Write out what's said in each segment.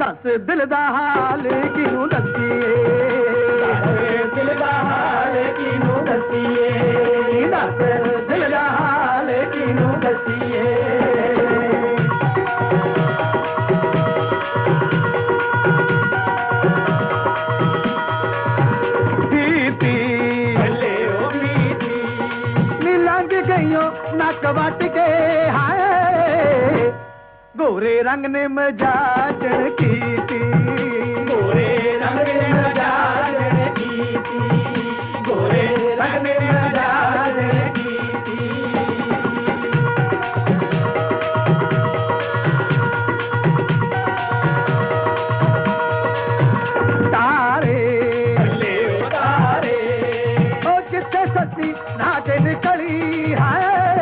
दस दिल दा हाल किनू दसीए दिल दा हाल किनू दसीए दस दिल दा हाल किनू दसीए नक वट के हाय गोरे रंग ने मजाजन की गोरे रंग ने मजाजन की गोरे रंग ने मजाजन की तारे तारे ओ जिथे सच्ची नाच निकली है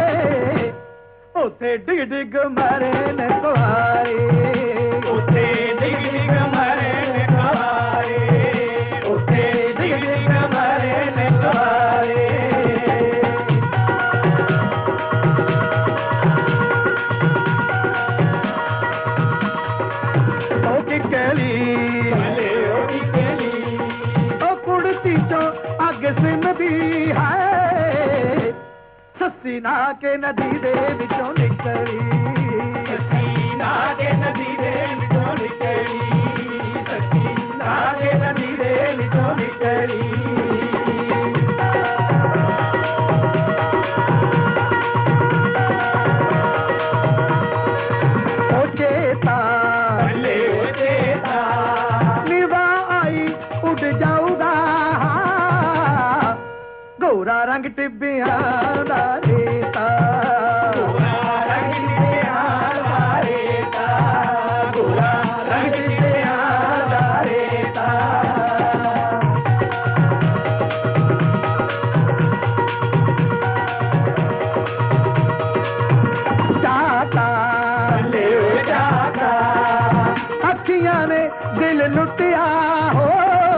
उथे डिग डिग मरे न कुआरे उथे डिग डिग मरे न कुआरे उथे डिग डिग मरे न कुआरे ओ किकली ओ कुड़ती चो अग सिमदी है सस्सी ना के नदी दे विचों निकली सस्सी ना के नदी दे विचों निकली सस्सी ना के नदी दे विचों निकली ओ चेता निभा आई उड़ जाऊगा गोरा रंग टिब्बिया दा रेता गोरा रंग टिब्बिया दा रेता गोरा रंग टिब्बिया दा रेता जाता ले जाता अखियां ने दिल लुटिया हो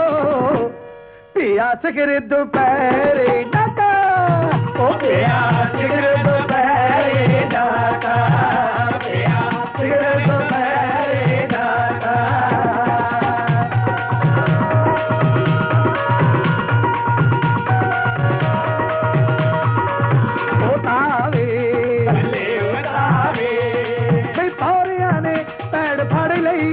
पिया सिगर दोपहरे डाका ओ पिया सिगर दोपहरे डाका पिया सिगर दोपहरे डाका ओ तावे भाई पौरिया ने पैड़ फड़ लई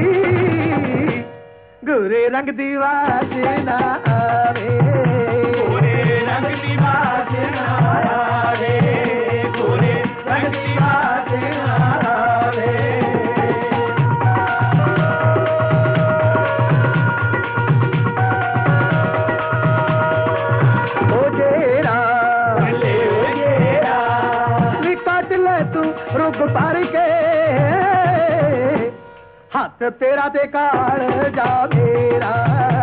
गोरे रंग दी वाजना आवे गोरे रंग दी वाजना आवे गोरे रंग दी वाजना आवे ओ जेरा नी काट ले तू रुग पार के हाथ तेरा ते काल जा मेरा